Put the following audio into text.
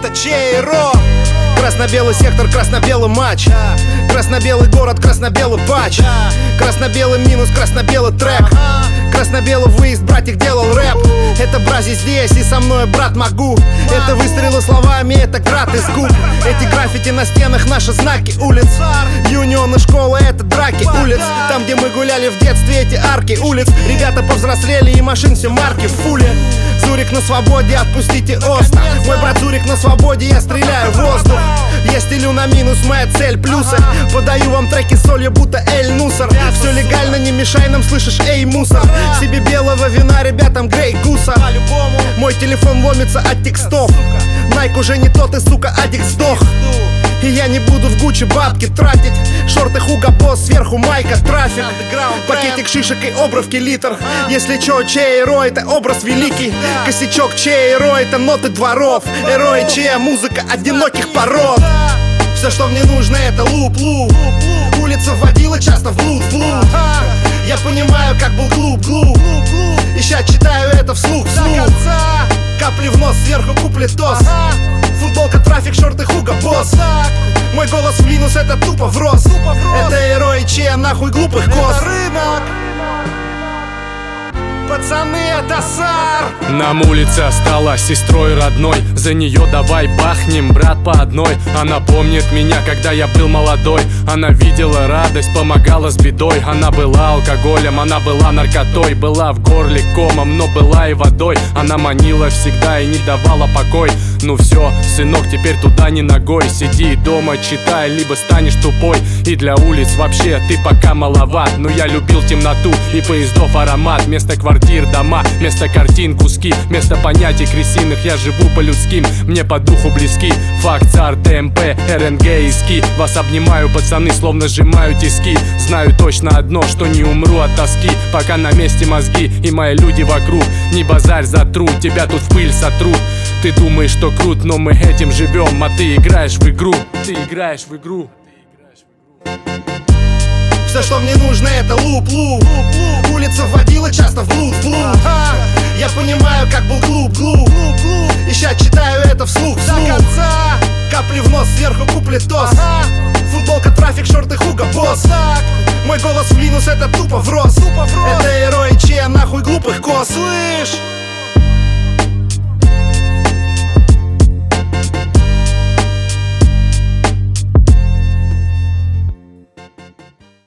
это Чейро. Красно-белый сектор, красно-белый матч, красно-белый город, красно-белый патч, красно-белый минус, красно-белый трек, красно-белый выезд, братик делал рэп. Это брази здесь и со мной, брат, могу. Это выстрелы словами, это град из губ. Эти граффити на стенах, наши знаки улиц. Юнионы школы, это драки улиц. Там, где мы гуляли в детстве, эти арки улиц. Ребята повзрослели и машин все марки в фуле. Зурик на свободе, отпустите Оста. Мой брат Зурик на свободе, я стреляю в воздух. Я стелю на минус, моя цель плюсы. Подаю вам треки солью, будто Эль Нусар. Все легально, не мешай нам, слышишь, эй, мусор. Себе белого вина, ребятам Грей Гуса. Мой телефон ломится от текстов. Найк уже не тот и, сука, аддикт сдох. И я не буду в Гуччи бабки тратить. Шорты Хуга Босс, сверху майка, трафик. Пакетик шишек и обровки литр. Если чё, Чейро это образ великий. Косячок Чейро это ноты дворов. Эро и Че музыка одиноких пород. Все, что мне нужно, это луп-луп. Улица вводила часто в блуд-блуд. Я понимаю, как был глуп-глуп. И щас читаю это вслух. Капли в нос, сверху куплетос. Футболка, трафик, шорты Хуга Босс. Мой голос в минус, это тупо врос. Это Эро и Че, нахуй глупых коз. Пацаны, это Сар. Нам улица стала сестрой родной. За нее давай бахнем, брат, по одной. Она помнит меня, когда я был молодой. Она видела радость, помогала с бедой. Она была алкоголем, она была наркотой. Была в горле комом, но была и водой. Она манила всегда и не давала покой. Ну все, сынок, теперь туда не ногой. Сиди дома, читай, либо станешь тупой. И для улиц вообще ты пока маловат. Но я любил темноту и поездов аромат. Вместо квартир дома, вместо картин куски. Вместо понятий крысиных я живу по-людским. Мне по духу близки факт, ЦАР, ТМП, РНГ и СКИ. Вас обнимаю, пацаны, словно сжимаю тиски. Знаю точно одно, что не умру от тоски. Пока на месте мозги и мои люди вокруг. Не базарь за труд, тебя тут в пыль сотрут. Ты думаешь, что крут, но мы этим живем. А ты играешь в игру, ты играешь в игру. Все, что мне нужно, это луп-луп. Улица вводила часто в блуд-блуд. Я понимаю, как был глуп-глуп. И щас читаю это вслух. Капли в нос, сверху куплетос. Футболка, трафик, шорты Хуга Босс. Мой голос в минус, это тупо врос. Это Эро и Че, нахуй глупых коз. Слышь?